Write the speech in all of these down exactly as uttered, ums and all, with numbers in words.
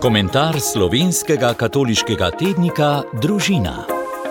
Komentar slovenskega katoliškega tednika Družina.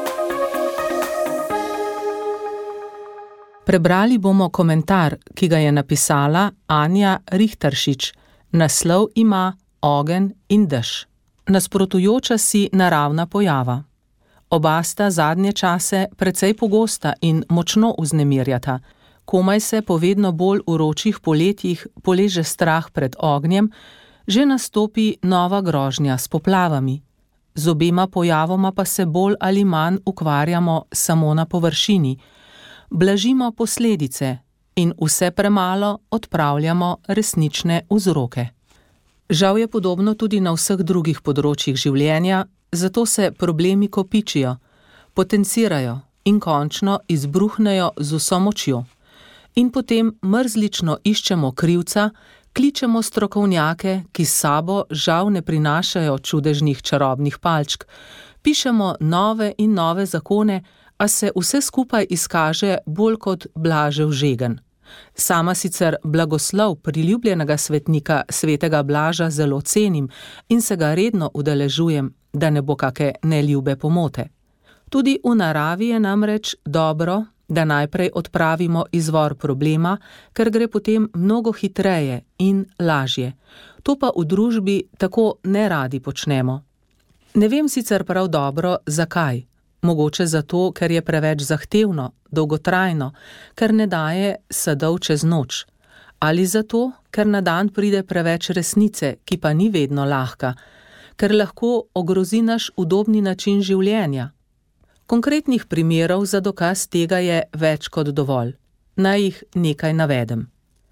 Prebrali bomo komentar, ki ga je napisala Anja Richteršič. Naslov ima Ogenj in dež. Nasprotujoča si naravna pojava. Oba sta zadnje čase precej pogosta in močno vznemirjata. Komaj se po vedno bolj vročih poletjih poleže strah pred ognjem, že nastopi nova grožnja s poplavami. Z obema pojavoma pa se bolj ali manj ukvarjamo samo na površini. Blažimo posledice in vse premalo odpravljamo resnične vzroke. Žal je podobno tudi na vseh drugih področjih življenja, zato se problemi kopičijo, potencirajo in končno izbruhnejo z vso močjo. In potem mrzlično iščemo krivca, kličemo strokovnjake, ki s sabo žal ne prinašajo čudežnih čarobnih palčk, pišemo nove in nove zakone, a se vse skupaj izkaže bolj kot blažev žegen. Sama sicer blagoslov priljubljenega svetnika svetega Blaža zelo cenim in se ga redno udeležujem, da ne bo kake neljube pomote. Tudi v naravi je namreč dobro, da najprej odpravimo izvor problema, ker gre potem mnogo hitreje in lažje. To pa v družbi tako neradi počnemo. Ne vem sicer prav dobro, zakaj. Mogoče zato, ker je preveč zahtevno, dolgotrajno, ker ne daje sadov čez noč. Ali zato, ker na dan pride preveč resnice, ki pa ni vedno lahka, ker lahko ogrozi naš udobni način življenja. Konkretnih primerov za dokaz tega je več kot dovolj. Naj jih nekaj navedem.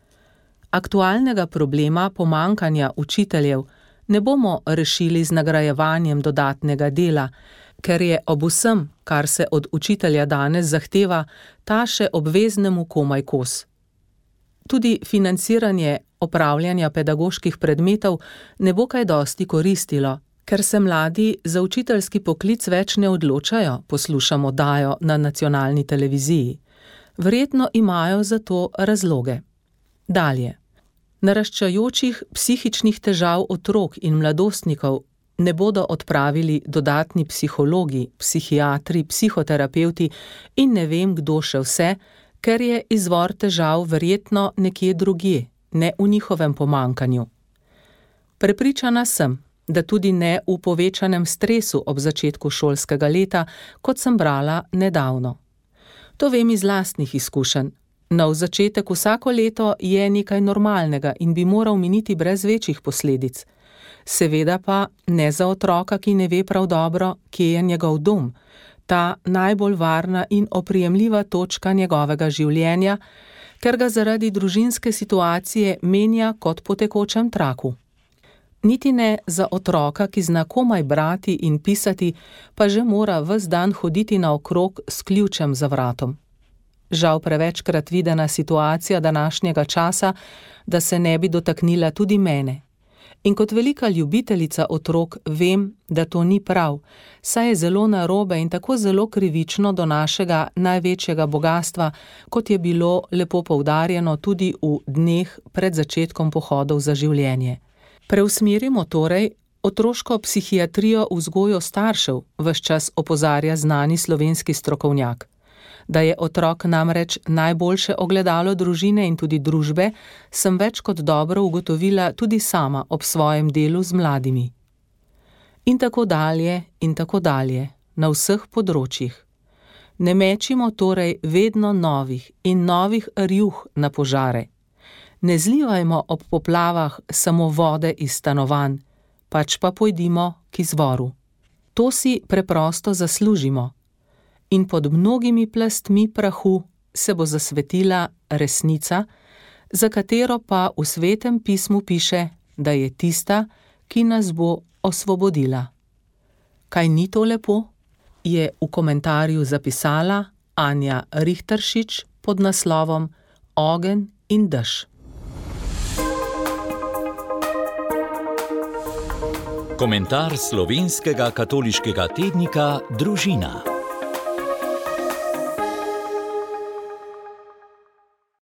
Aktualnega problema pomanjkanja učiteljev ne bomo rešili z nagrajevanjem dodatnega dela, ker je ob vsem, kar se od učitelja danes zahteva, ta še obveznemu komaj kos. Tudi financiranje opravljanja pedagoških predmetov ne bo kaj dosti koristilo, ker se mladi za učiteljski poklic več ne odločajo, poslušamo oddajo na nacionalni televiziji. Verjetno imajo za to razloge. Dalje. Naraščajočih psihičnih težav otrok in mladostnikov ne bodo odpravili dodatni psihologi, psihiatri, psihoterapevti in ne vem kdo še vse, ker je izvor težav verjetno nekje drugje, ne v njihovem pomanjkanju. Prepričana sem, da tudi ne v povečanem stresu ob začetku šolskega leta, kot sem brala nedavno. To vem iz lastnih izkušenj. Nov začetek vsako leto je nekaj normalnega in bi moral miniti brez večjih posledic. Seveda pa ne za otroka, ki ne ve prav dobro, kje je njegov dom, ta najbolj varna in oprijemljiva točka njegovega življenja, ker ga zaradi družinske situacije menja kot po tekočem traku. Niti ne za otroka, ki zna komaj brati in pisati, pa že mora ves dan hoditi naokrog s ključem za vratom. Žal prevečkrat videna situacija današnjega časa, da se ne bi dotaknila tudi mene. In kot velika ljubiteljica otrok vem, da to ni prav, saj je zelo narobe in tako zelo krivično do našega največjega bogastva, kot je bilo lepo poudarjeno tudi v dneh pred začetkom pohodov za življenje. Preusmerimo torej otroško psihiatrijo v vzgojo staršev, ves čas opozarja znani slovenski strokovnjak. Da je otrok namreč najboljše ogledalo družine in tudi družbe, sem več kot dobro ugotovila tudi sama ob svojem delu z mladimi. In tako dalje in tako dalje, na vseh področjih. Ne mečimo torej vedno novih in novih rjuh na požare. Ne zlivajmo ob poplavah samo vode iz stanovanj, pač pa pojdimo k izvoru. To si preprosto zaslužimo. In pod mnogimi plastmi prahu se bo zasvetila resnica, za katero pa v Svetem pismu piše, da je tista, ki nas bo osvobodila. Kaj ni to lepo? Je v komentarju zapisala Anja Richteršič pod naslovom Ogenj in dež. Komentar slovenskega katoliškega tednika Družina.